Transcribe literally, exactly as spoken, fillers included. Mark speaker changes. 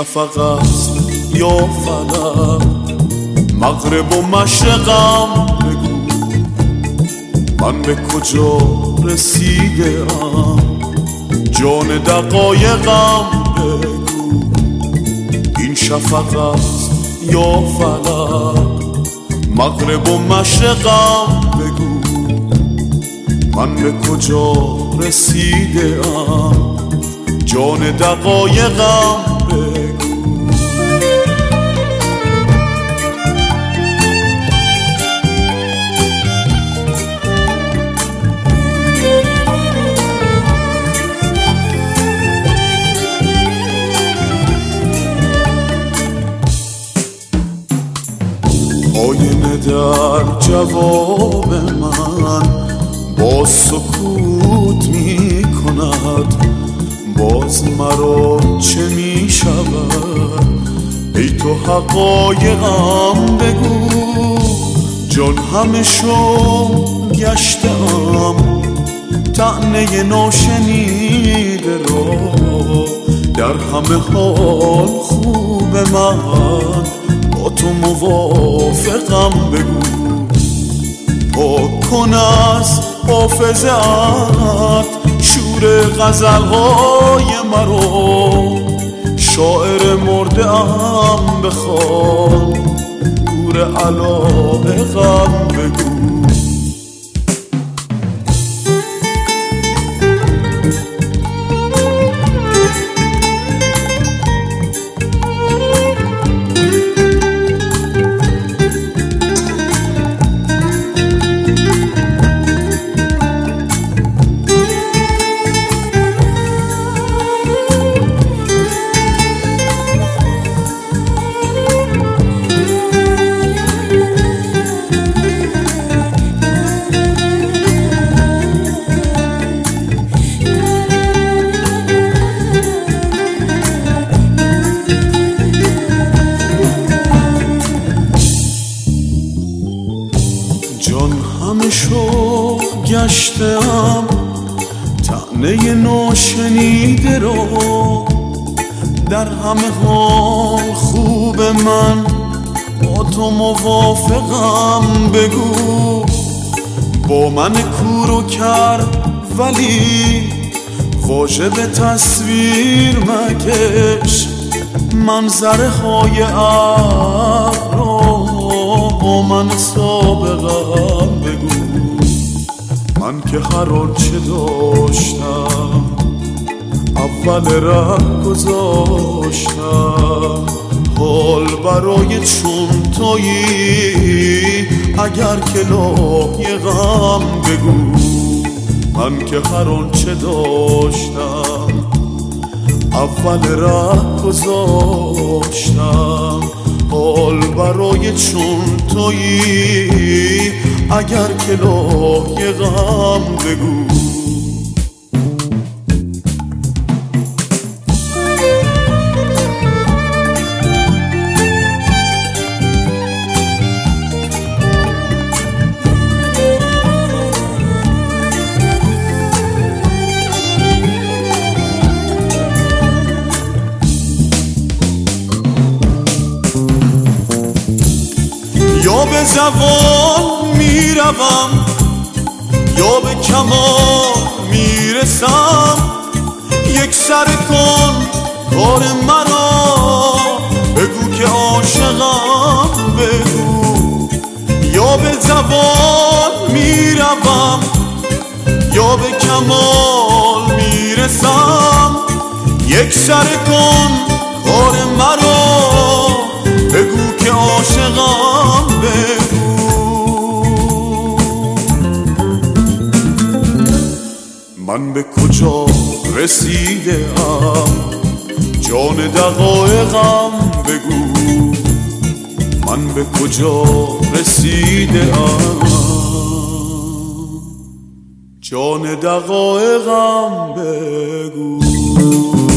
Speaker 1: شفق است یا فلک، مغرب و مشرقم بگو من به کجا رسیده ام. جان دقایقم بگو این شفق است یا فلک، مغرب و مشرقم بگو من به کجا رسیده ام. جان دقایقم بگو. آینه در جواب من با سکوت می کند، باز مرا چه می شود ای تو حقایقم بگو. جان همه شو گشتم طعنه ناشنیده را، در همه حال خوب من با تو موافقم بگو. پاک کن از حافظه‌ات شور غزل‌های مرا، شاعر مرده ام بخوان گور علایقم بگو. جان همه شوق گشتم طعنه ناشنیده را، در همه حال خوب من با تو موافقم بگو. با من کور و کر ولی واژه به تصویر مکش، منظره های عقل را با من سابقم بگو. من که هر آنچه داشتم اول ره گذاشتم، حال برای چون تویی اگر که لایقم بگو. من که هر آنچه داشتم اول ره گذاشتم، حال برای چون تویی اگر که لایقم بگو. یا به زوال میروم یا به کمال میرسم، یک سر کن کار مرا بگو که عاشقم بگو. یا به زوال میروم یا به کمال میرسم، یک سر کن کار مرا بگو که عاشقم بگو. من به کجا رسیده ام، جان دقایقم بگو من به کجا رسیده ام. جان دقایقم بگو.